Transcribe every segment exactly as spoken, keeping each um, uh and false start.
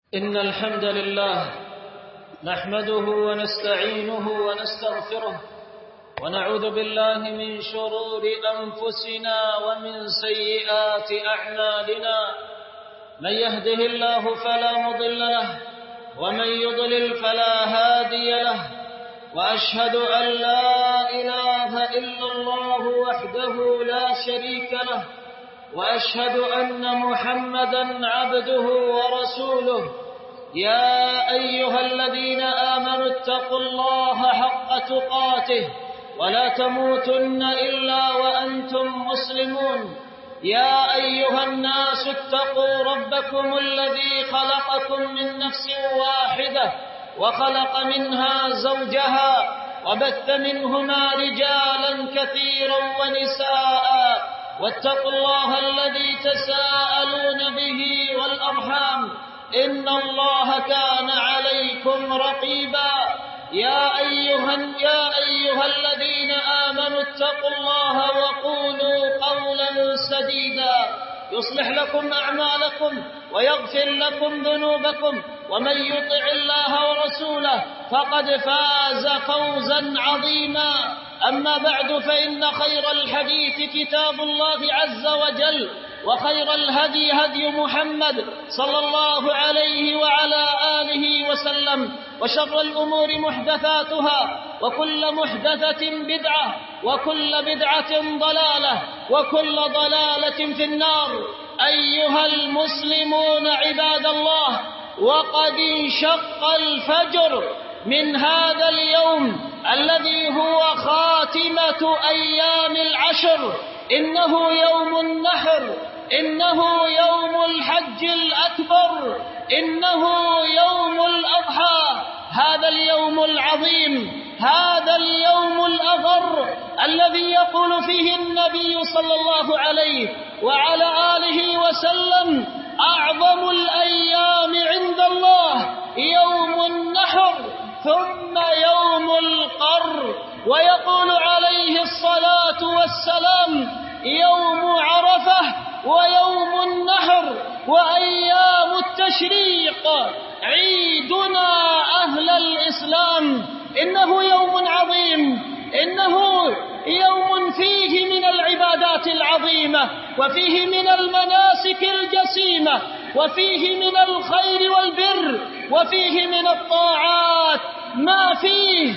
إن الحمد لله نحمده ونستعينه ونستغفره ونعوذ بالله من شرور أنفسنا ومن سيئات أعمالنا. من يهده الله فلا مضل له ومن يضلل فلا هادي له، وأشهد أن لا إله إلا الله وحده لا شريك له، وأشهد أن محمدًا عبده ورسوله. يا أيها الذين آمنوا اتقوا الله حق تقاته ولا تموتن إلا وأنتم مسلمون. يا أيها الناس اتقوا ربكم الذي خلقكم من نفس واحدة وخلق منها زوجها وبث منهما رجالا كثيرا ونساء، واتقوا الله الذي تساءلون به والأرحام إن الله كان عليكم رقيبا. يا أيها, يا أيها الذين آمنوا اتقوا الله وقولوا قولا سديدا يصلح لكم أعمالكم ويغفر لكم ذنوبكم، ومن يطع الله ورسوله فقد فاز فوزا عظيما. أما بعد، فإن خير الحديث كتاب الله عز وجل، وخير الهدي هدي محمد صلى الله عليه وعلى آله وسلم، وشر الأمور محدثاتها، وكل محدثة بدعة، وكل بدعة ضلالة، وكل ضلالة في النار. أيها المسلمون عباد الله، وقد انشق الفجر من هذا اليوم الذي هو خاتمة أيام العشر. إنه يوم النحر، إنه يوم الحج الأكبر، إنه يوم الأضحى. هذا اليوم العظيم، هذا اليوم الأغر الذي يقول فيه النبي صلى الله عليه وعلى آله وسلم: أعظم الأيام عند الله يوم النحر ثم يوم القر. ويقول عليه الصلاة والسلام: يوم عرفة ويوم النحر وأيام التشريق عيدنا أهل الإسلام. إنه يوم عظيم، إنه يوم فيه من العبادات العظيمة، وفيه من المناسك الجسيمة، وفيه من الخير والبر، وفيه من الطاعات ما فيه.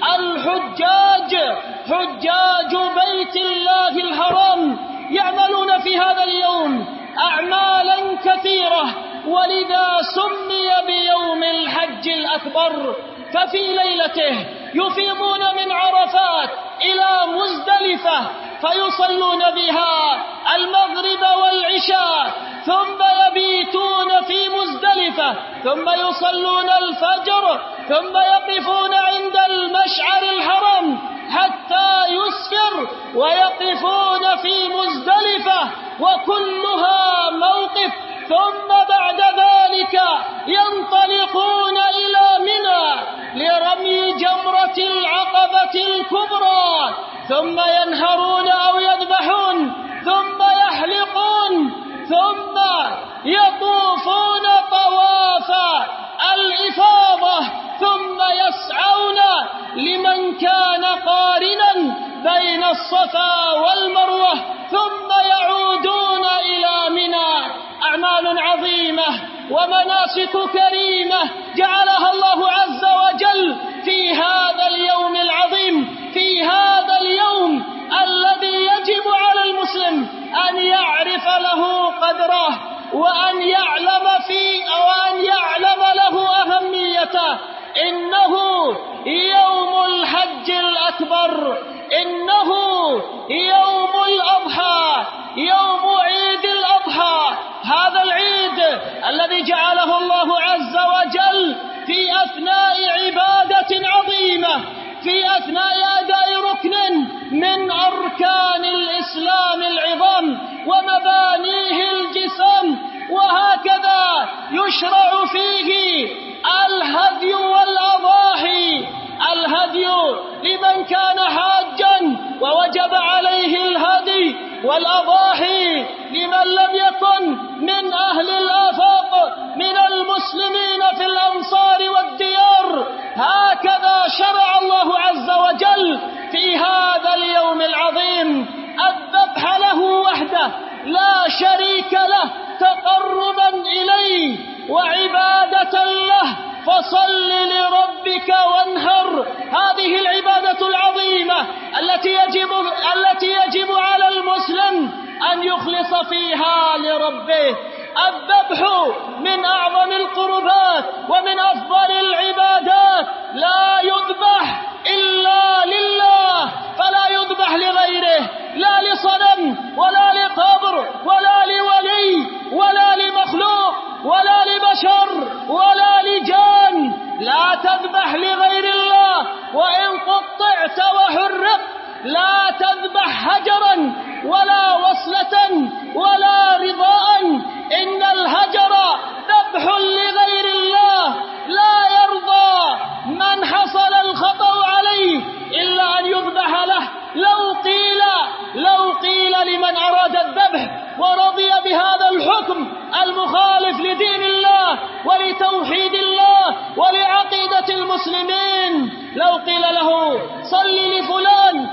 الحجاج حجاج بيت الله الحرام يعملون في هذا اليوم أعمالا كثيرة، ولذا سمي بيوم الحج الأكبر. ففي ليلته يفيضون من عرفات إلى مزدلفة فيصلون بها المغرب والعشاء، ثم يبيتون في مزدلفة، ثم يصلون الفجر، ثم يقفون عند المشعر الحرام حتى يسفر، ويقفون في مزدلفة وكلها موقف. ثم بعد ذلك ينطلقون إلى منى لرمي جمرة العقبة الكبرى، ثم ينهرون أو يذبحون، ثم يحلقون، ثم يطوفون طواف الإفاضة، ثم يسعون لمن كان قارنا بين الصفا والمروة، ثم يعودون إلى منى. أعمال عظيمة ومناسك كريمة جعلها الله عز وجل في هذا اليوم العظيم، في هذا اليوم الذي يجب على المسلم أن يعرف له قدره، وأن يعلم فيه وأن يعلم له أهميته. إنه يوم الحج الأكبر، إنه يوم الأضحى، يوم عيد الأضحى. هذا العيد الذي جعله الله عز وجل في أثناء عبادة عظيمة، في أثناء أداء ركن من أركان الإسلام العظام ومبانيه الجسام. وهكذا يشرع فيه الهدي والأضاحي. الهدي لمن كان حاجا ووجب عليه الهدي، والأضاحي لمن لم يكن من أهل الآفاق من المسلمين شرع الله عز وجل في هذا اليوم العظيم الذبح له وحده لا شريك له تقربا إليه وعبادة له، فصل لربك وانهر. هذه العبادة العظيمة التي يجب, التي يجب على المسلم أن يخلص فيها لربه. الذبح من أعظم القربات ومن أفضل العبادات، لا يذبح إلا لله، فلا يذبح لغيره، لا لصنم ولا لقبر ولا لولي ولا لمخلوق ولا لبشر ولا لجان. لا تذبح لغير الله، وإن قطعت وحرقت لا تذبح هجرا ولا وصلة ولا رضاء، إن الهجر ذبح لغير الله، لا يرضى من حصل الخطأ عليه إلا أن يذبح له. لو قيل لو قيل لمن أراد الذبح ورضي بهذا الحكم المخالف لدين الله ولتوحيد الله ولعقيدة المسلمين، لو قيل له صل لفلان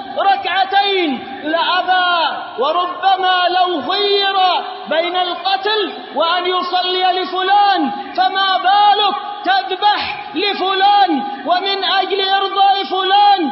ركعتين لأبى، وربما لو خير بين القتل وأن يصلي لفلان فما بالك تذبح لفلان ومن أجل إرضاء فلان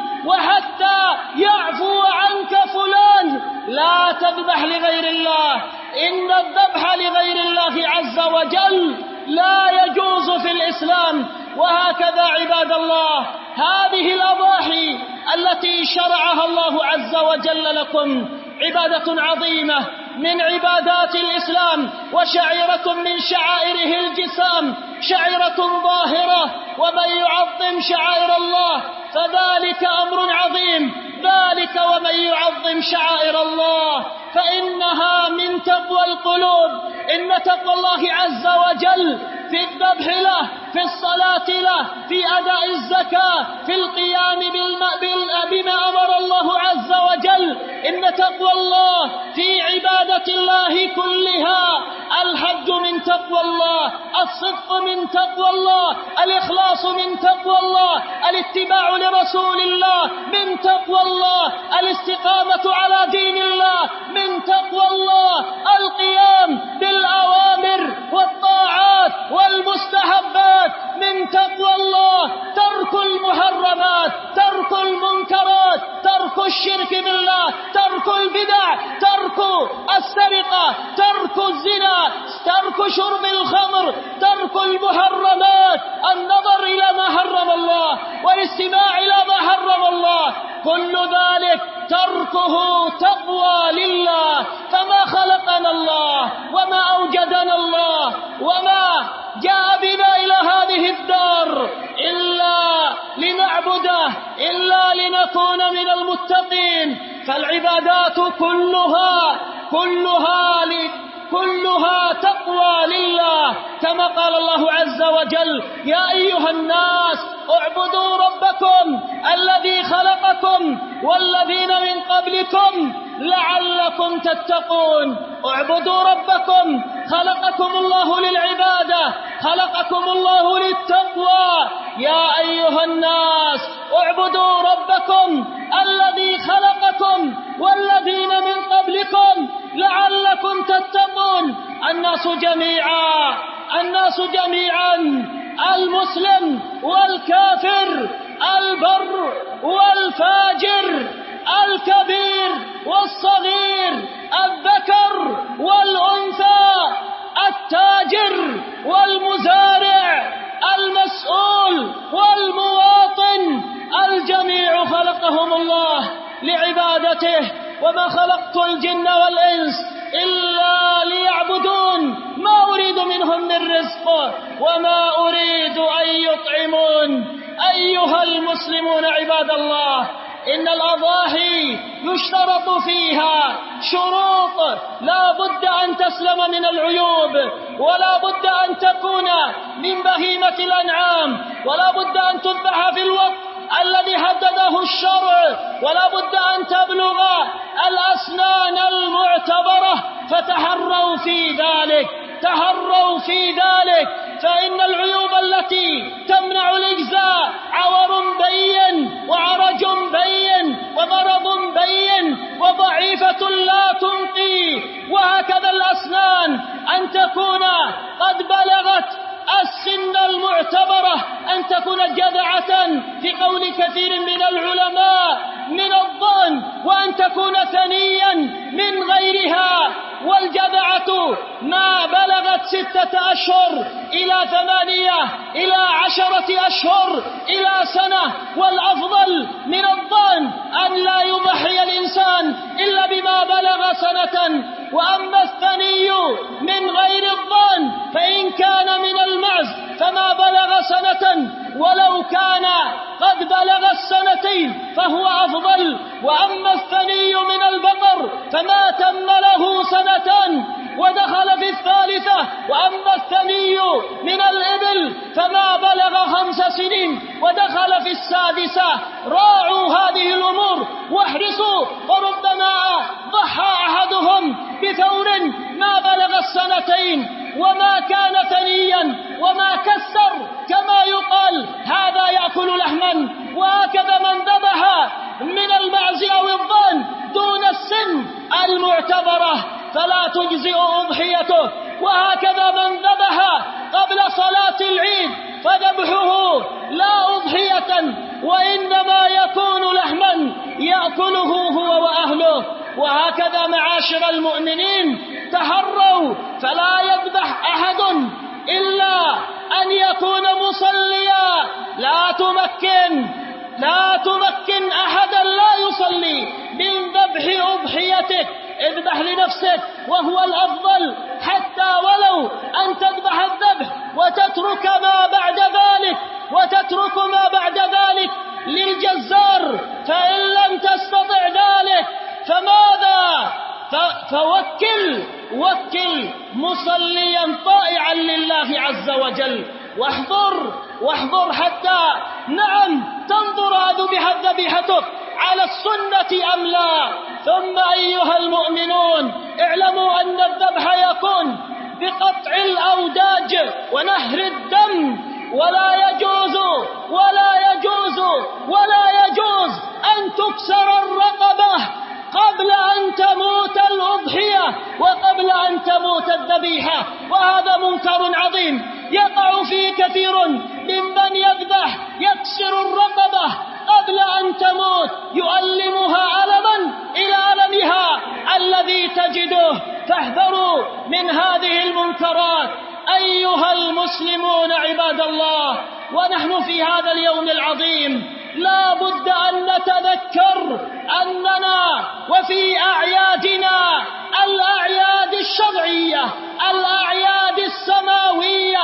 وحتى يعفو عنك فلان. لا تذبح لغير الله، إن الذبح لغير الله عز وجل لا يجوز في الإسلام. وهكذا عباد الله هذه الأضاحي التي شرعها الله عز وجل لكم عبادة عظيمة من عبادات الإسلام وشعيرة من شعائره الجسام، شعيرة ظاهرة، ومن يعظم شعائر الله فذلك أمر عظيم. ذلك ومن يعظم شعائر الله فإنها من تقوى القلوب. إن تقوى الله عز وجل في الذبح له، في الصلاة له، في أداء الزكاة، في القيام بما أمر الله عز وجل. إن تقوى الله في عبادة الله كلها. الحج من تقوى الله، الصدق من تقوى الله، الإخلاص من تقوى الله، الاتباع لرسول الله من تقوى الله، الاستقامة على دين الله من تقوى الله، القيام بالأوامر والطاعات والمستحبات من تقوى الله، ترك المحرمات، ترك المنكرات، ترك الشرك بالله، ترك البدع، ترك السرقة، ترك الزنا، ترك شرب الخمر، ترك المحرمات، النظر إلى ما حرم الله والاستماع إلى ما حرم الله، كل ذلك تركه تقوى لله. فما خلقنا الله وما أوجدنا الله وما جاء بنا إلى هذه الدار إلا لنعبده، إلا لنكون من المتقين. فالعبادات كلها كلها كلها تقوى لله، كما قال الله عز وجل: يا أيها الناس اعبدوا ربكم الذي خلقكم والذين من قبلكم لعلكم تتقون. اعبدوا ربكم، خلقكم الله للعبادة، خلقكم الله للتقوى. يا أيها الناس اعبدوا ربكم الذي خلقكم والذين من قبلكم لعلكم تتقون. الناس جميعا الناس جميعا المسلم والكافر، البر والفاجر، الكبير والصغير، الذكر والأنثى، التاجر والمزارع، المسؤول والمواطن، الجميع خلقهم الله لعبادته. وما خلقت الجن والإنس إلا ليعبدون، ما أريد منهم من رزق وما أريد أن يطعمون. أيها المسلمون عباد الله، إن الأضاحي يشترط فيها شروط، لا بد أن تسلم من العيوب، ولا بد أن تكون من بهيمة الأنعام، ولا بد أن تذبح في الوقت الذي حدده الشرع، ولا بد أن تبلغ الأسنان المعتبرة. فتحروا في ذلك تحروا في ذلك فإن العيوب التي تمنع الإجزاء عور بين تكون قد بلغت السن المعتبرة، أن تكون جذعة في قول كثير من العلماء من الضأن، وأن تكون ثنيا من غيرها. والجذعة ما بلغت ستة أشهر إلى ثمانية إلى عشرة أشهر إلى سنة. والأفضل من الضأن أن لا يضحي الإنسان إلا بما بلغ سنة. وأما الثني من غير الضأن فإن كان من المعز فما بلغ سنة، ولو كان قد بلغ السنتين فهو أفضل. وأما الثني من البقر فما تم له سنة ودخل في الثالثة. وأما الثني من الإبل فما بلغ خمس سنين ودخل في السادسة. راعوا هذه الأمور واحرصوا، وربما ضحى أحدهم بثور ما بلغ السنتين وما كان ثنيا وما كسر كما يقال، هذا يأكل لحما. وهكذا من ذبح من المعز أو الضأن دون السن المعتبرة فلا تجزئ أضحيته. وهكذا من ذبح قبل صلاة العيد فذبحه لا أضحية، وإنما يكون لحما يأكله هو وأهله. وهكذا معاشر المؤمنين تحروا فلا يذبح أحد إلا أن يكون مصليا. لا تمكن لا تمكن أحدا لا يصلي من ذبح أضحيتك. اذبح لنفسك وهو الأفضل، حتى ولو أن تذبح الذبح وتترك ما بعد ذلك وتترك ما بعد ذلك للجزار. فإن لم تستطع ذلك فماذا؟ فوكل وكل مصليا طائعا لله عز وجل. واحضر واحضر حتى نعم تنظر أذبحت ذبيحتك على السنة أم لا. ثم أيها المؤمنون اعلموا أن الذبح يكون بقطع الأوداج ونهر الدم، ولا يجوز ولا يجوز ولا يجوز أن تكسر الرقبة قبل أن تموت الأضحية وقبل أن تموت الذبيحة. وهذا منكر عظيم يقع فيه كثير ممن يذبح، يكسر الرقبة قبل أن تموت، يؤلمها ألما إلى ألمها الذي تجده. فاحذروا من هذه المنكرات أيها المسلمون عباد الله. ونحن في هذا اليوم العظيم لا بد أن نتذكر أننا وفي أعيادنا الأعياد الشرعية، الأعياد السماوية،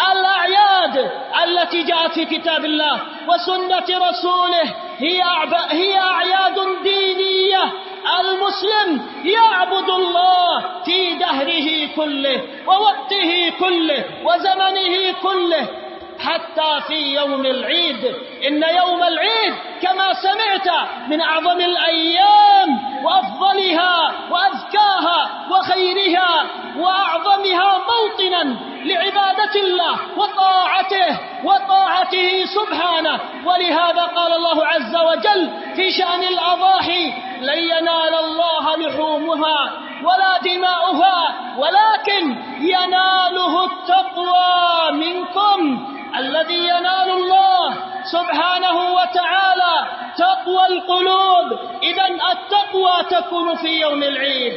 الأعياد التي جاءت في كتاب الله وسنة رسوله هي هي أعياد دينية. المسلم يعبد الله في دهره كله ووقته كله وزمنه كله، حتى في يوم العيد. إن يوم العيد كما سمعت من أعظم الأيام وأفضلها وأزكاها وخيرها وأعظمها موطنا لعبادة الله وطاعته وطاعته سبحانه. ولهذا قال الله عز وجل في شأن الأضاحي: لن ينال الله لحومها ولا دماؤها ولكن يناله التقوى منكم. الذي ينال الله سبحانه وتعالى تقوى القلوب. إذن التقوى تكون في يوم العيد.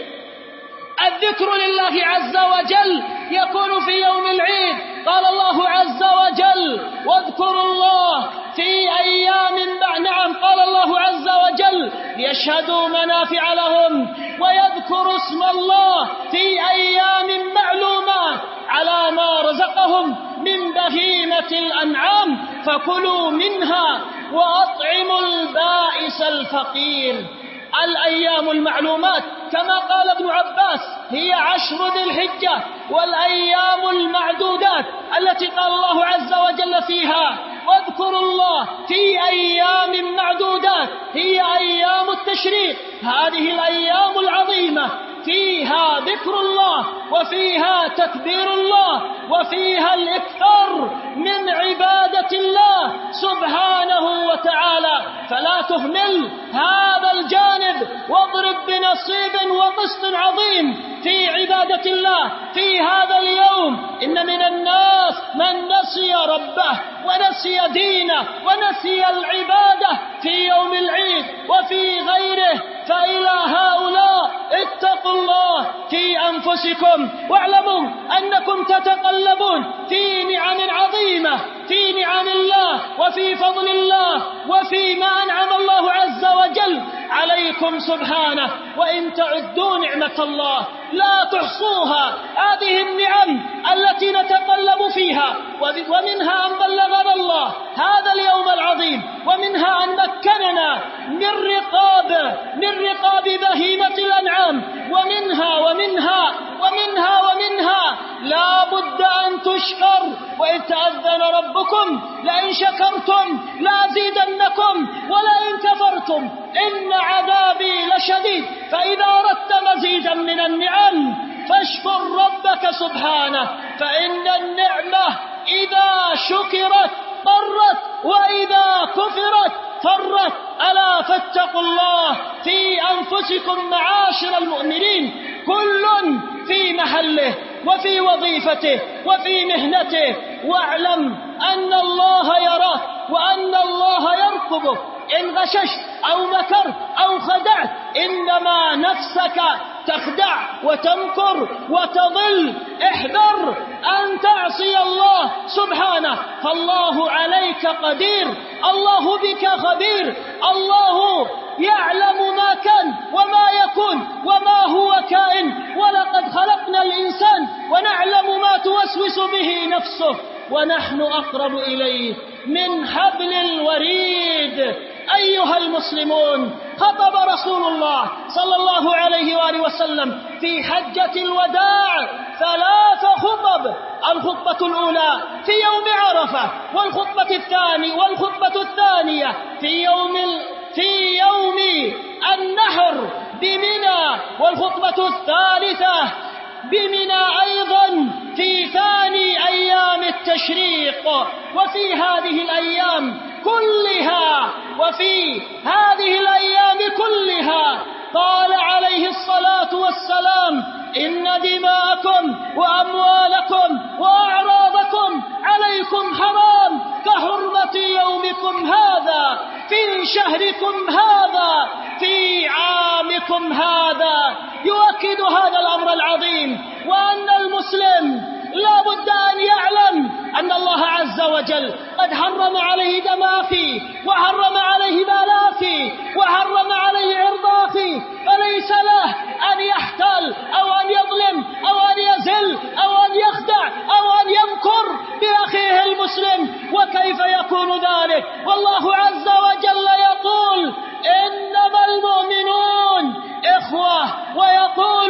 الذكر لله عز وجل يكون في يوم العيد. قال الله عز وجل: واذكروا الله في أيام نعم قال الله عز وجل: ليشهدوا منافع لهم ويذكروا اسم الله في أيام معلومات على ما رزقهم من بهيمة الأنعام فكلوا منها وأطعموا البائس الفقير. الأيام المعلومات كما قال ابن عباس هي عشر ذي الحجة، والأيام المعدودات التي قال الله عز وجل فيها: واذكروا الله في أيام معدودات هي أيام التشريق. هذه الأيام العظيمة فيها ذكر الله وفيها تكبير الله وفيها الإكثار من عبادة الله سبحانه وتعالى. فلا تهمل هذا الجانب، واضرب بنصيب وقسط عظيم في عبادة الله في هذا اليوم. إن من الناس من نسي ربه ونسي دينه ونسي العبادة في يوم العيد وفي غيره، فإلى هؤلاء اتقوا الله في أنفسكم، واعلموا أنكم تتقلبون في نعم عظيمة، في نعم الله وفي فضل الله وفي ما أنعم الله عز وجل عليكم سبحانه. وإن تعدوا نعمة الله لا تحصوها. هذه النعم التي نتقلب فيها، ومنها أن بلغنا الله هذا اليوم العظيم، ومنها أن مكننا من رقاب من رقاب بهيمة الأنعام، ومنها ومنها ومنها ومنها لا بد أن تشكر. وإذ تأذن ربكم لئن شكرتم لأزيدنكم ولئن كفرتم إن عذابي لشديد. فإذا أردت مزيدا من النعم فاشكر ربك سبحانه، فإن النعمة إذا شكرت ضرت وإذا كفرت فرت. ألا فاتقوا الله في أنفسكم معاشر المؤمنين، كل في محله وفي وظيفته وفي مهنته، واعلم أن الله يراك وأن الله يرقبك. إن غششت أو مكرت أو خدعت إنما نفسك تخدع وتمكر وتضل. احذر أن تعصي الله سبحانه، فالله عليك قدير، الله بك خبير، الله يعلم ما كان وما يكون وما هو كائن. ولقد خلقنا الإنسان ونعلم ما توسوس به نفسه ونحن أقرب إليه من حبل الوريد. أيها المسلمون، خطب رسول الله صلى الله عليه وآله وسلم في حجة الوداع ثلاث خطب. الخطبة الأولى في يوم عرفة، والخطبة الثانية والخطبة الثانية في يوم في يوم النحر بمنى، والخطبة الثالثة بمنى أيضا في ثاني أيام التشريق. وفي هذه الأيام كلها وفي هذه الأيام كلها قال عليه الصلاة والسلام: إن دماءكم وأموالكم وأعراضكم عليكم حرام كحرمة يومكم هذا في شهركم هذا في عامكم هذا. يؤكد هذا الأمر العظيم، وأن المسلم لا بد أن يعلم أن الله عز وجل قد حرم عليه دم أخيه، وحرم عليه مال أخيه، وحرم عليه عرض أخيه، فليس له أن يحتال أو أن يظلم أو أن يزل أو أن يخدع أو أن يمكر بأخيه المسلم. وكيف يكون ذلك والله عز وجل يقول: إنما المؤمنون إخوة. ويقول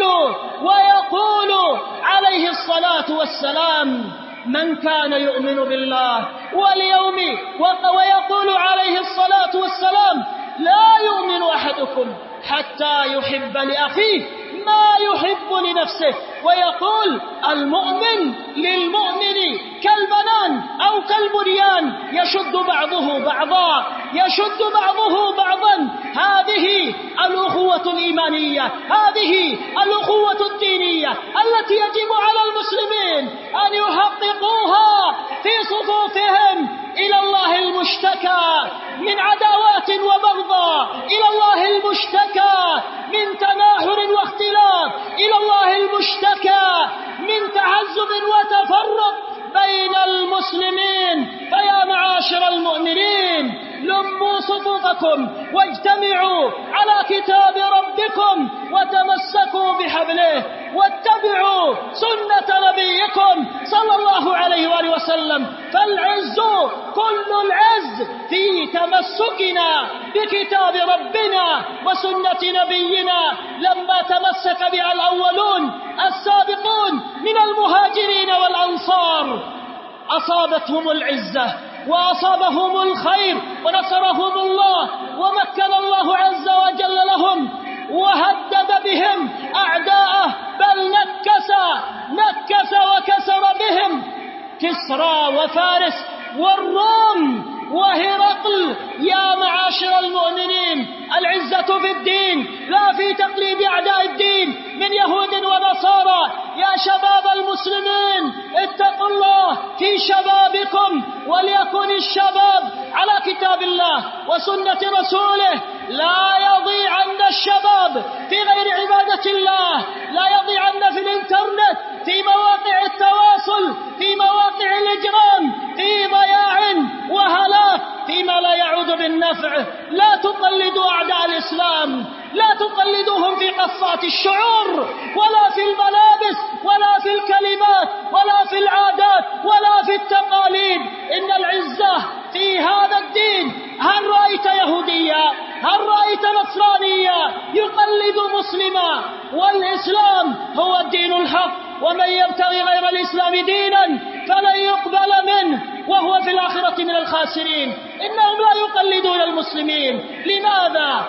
ويقول عليه الصلاة والسلام: من كان يؤمن بالله واليوم، ويقول عليه الصلاة والسلام: لا يؤمن أحدكم حتى يحب لأخيه ما يحب لنفسه. ويقول: المؤمن للمؤمن كالبنان أو كالبنيان يشد بعضه بعضا يشد بعضه بعضا. هذه الأخوة الإيمانية، هذه الأخوة الدينية التي يجب على المسلمين أن يحققوها في صفوفهم إلى الله المشتكى من عداوات وبغضاء، إلى الله المشتكى من تناحر واختلاف، إلى الله المشتكى من تعذب وتفرق بين المسلمين. فيا معاشر المؤمنين، لموا صفوفكم واجتمعوا على كتاب ربكم وتمسكوا بحبله واتبعوا سنة نبيكم صلى الله عليه وآله وسلم. فالعز كل العز في تمسكنا بكتاب ربنا وسنة نبينا، لما تمسك بها الأولون السابقون من المهاجرين والأنصار أصابتهم العزة وأصابهم الخير ونصرهم الله ومكن الله عز وجل لهم وهدد بهم أعداءه، بل نكس نكس وكسر بهم كسرى وفارس والروم وهرقل. يا معاشر المؤمنين، العزة في الدين لا في تقليد أعداء الدين من يهود ونصارى. يا شباب المسلمين، اتقوا الله في شبابكم، وليكن الشباب على كتاب الله وسنة رسوله. لا يضيعن الشباب في غير عبادة الله، لا يضيعن في الانترنت، في مواقع التواصل، في مواقع الإجرام، في ضياع وهلاك فيما لا يعود بالنفع. لا تقلدوا أعداء الإسلام، لا تقلدوهم في قصات الشعور، ولا في الملابس، ولا في الكلمات، ولا في العادات، ولا في التقاليد. إن العزة في هذا الدين. هل رأيت يهوديا؟ هل رأيت نصرانيا يقلد مسلما؟ والإسلام هو الدين الحق، ومن يبتغي غير الإسلام دينا فلن يقبل منه وهو في الآخرة من الخاسرين. إنهم لا يقلدون المسلمين. لماذا؟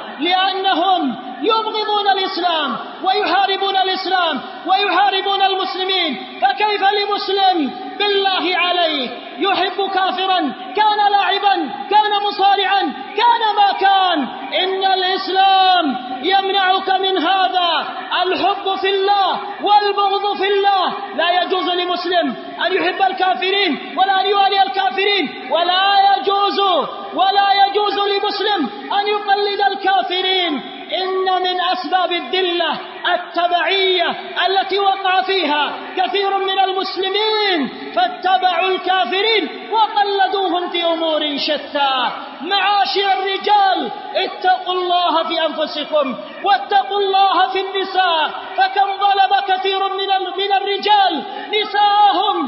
لأنهم يبغضون الإسلام ويحاربون الإسلام ويحاربون المسلمين. فكيف لمسلم بالله عليه يحب كافرا، كان لاعبا، كان مصارعا، كان ما كان؟ إن الإسلام يمنعك من هذا. الحب في الله والبغض في الله. لا يجوز لمسلم أن يحب الكافرين ولا أن يوالي الكافرين، ولا يجوز ولا يجوز لمسلم أن يقلد الكافرين. إن من أسباب الذلة التبعية التي وقع فيها كثير من المسلمين، فاتبعوا الكافرين وقلدوهم في أمور شتى. معاشر الرجال، اتقوا الله في أنفسكم واتقوا الله في النساء. فكم ظلم كثير من من الرجال نساءهم،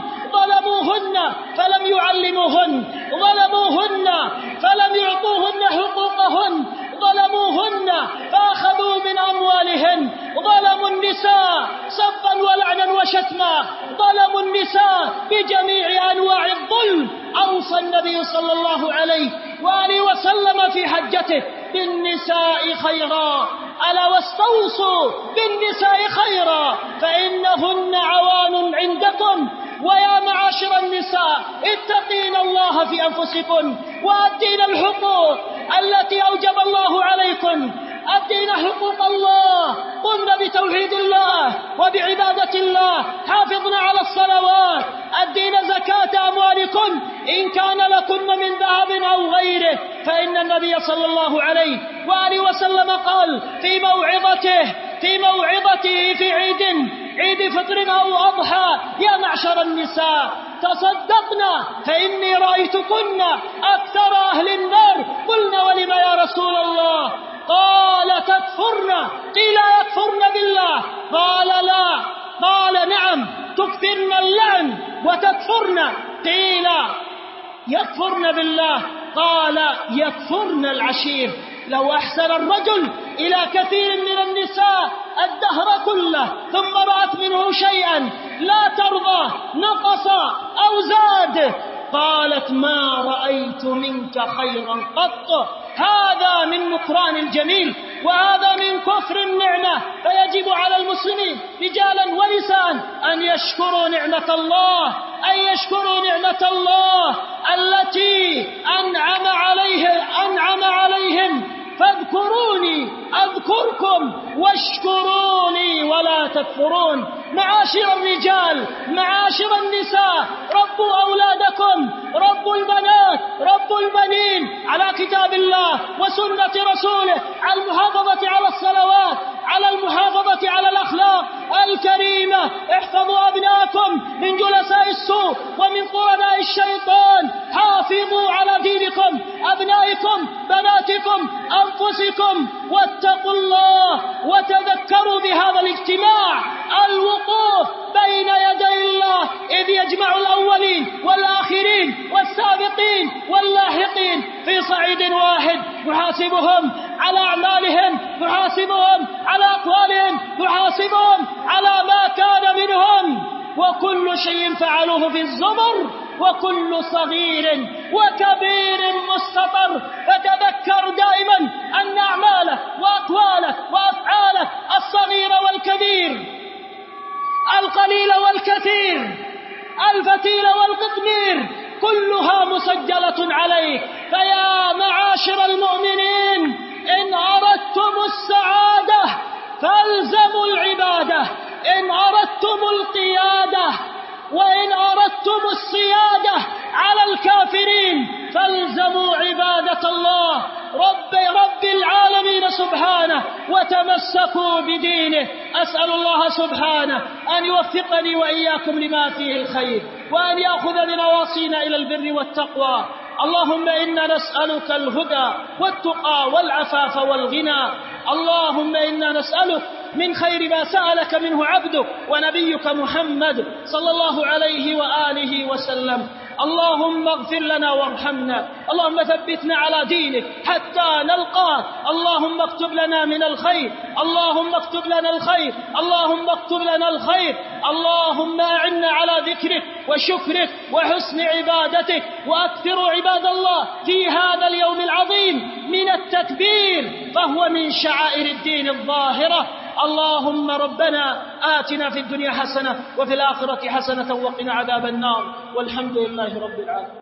ظلموهن فلم يعلموهن، ظلموهن فلم يعطوهن حقوقهن، ظلموهن فأخذوا من أموالهن، ظلموا النساء سبا ولعنا وشتما، ظلموا النساء بجميع أنواع الظلم. أوصى النبي صلى الله عليه وآله وسلم في حجته بالنساء خيرا، ألا واستوصوا بالنساء خيرا فإنهن عوان عندكم. ويا معاشر النساء، اتقين الله في أنفسكم وأدين الحقوق التي أوجب الله عليكم. أدين حقوق الله، قمنا بتوحيد الله وبعبادة الله، حافظنا على الصلوات، أدين زكاة أموالكم إن كان لكن من ذهب أو غيره. فإن النبي صلى الله عليه وآله وسلم قال في موعظته في موعظته في عيد عيد فطر أو أضحى: يا معشر النساء تصدقنا فإني رأيتكن أكثر أهل النار. قلنا: ولم يا رسول الله؟ قال: تكفرن. قيل: يكفرن بالله؟ قال: لا. قال: نعم، تكثرن اللعن وتكفرن. قيل: يكفرن بالله؟ قال: يكفرن العشير. لو أحسن الرجل إلى كثير من النساء الدهر كله ثم رأت منه شيئا لا ترضى، نقص أو زاد، قالت: ما رأيت منك خيرا قط. هذا من نكران الجميل، وهذا من كفر النعمة. فيجب على المسلمين رجالا ونساء أن يشكروا نعمة الله، أن يشكروا نعمة الله التي أنعم عليه أنعم عليهم. فاذكروني أذكركم واشكروني ولا تكفرون. معاشر الرجال، معاشر النساء، ربوا أولادكم، ربوا البنات، ربوا البنين على كتاب الله وسنة رسوله، على المحافظة على الصلوات، على المحافظة على الأخلاق الكريمة. احفظوا أبناءكم من جلساء السوء ومن قرناء الشيطان. حافظوا على دينكم، أبنائكم، بناتكم، أنفسكم، واتقوا الله. وتذكروا بهذا الاجتماع الوقوف بين يدي الله إذ يجمع الأولين والآخرين والسابقين واللاحقين في صعيد واحد، يحاسبهم على أعمالهم، يحاسبهم على أقوالهم، يحاسبهم على ما كان منهم. وكل شيء فعلوه في الزبر، وكل صغير وكبير مستطر. فتذكر دائما أن أعمالك وأقوالك وأفعالك الصغير والكبير، القليل والكثير، الفتيل والقطمير، كلها مسجلة عليك. السعادة فالزموا العبادة. إن أردتم القيادة وإن أردتم السيادة على الكافرين فالزموا عبادة الله رب رب العالمين سبحانه وتمسكوا بدينه. أسأل الله سبحانه أن يوفقني وإياكم لما فيه الخير وأن يأخذ بنواصينا إلى البر والتقوى. اللهم إنا نسألك الهدى والتقى والعفاف والغنى. اللهم إنا نسألك من خير ما سألك منه عبدك ونبيك محمد صلى الله عليه وآله وسلم. اللهم اغفر لنا وارحمنا. اللهم ثبتنا على دينك حتى نلقاك. اللهم اكتب لنا من الخير. اللهم اكتب لنا الخير. اللهم اكتب لنا الخير. اللهم أعنا على ذكرك وشكرك وحسن عبادتك. وأكثروا عباد الله في هذا اليوم العظيم من التكبير فهو من شعائر الدين الظاهرة. اللهم ربنا آتنا في الدنيا حسنة وفي الآخرة حسنة وقنا عذاب النار والحمد لله رب العالمين.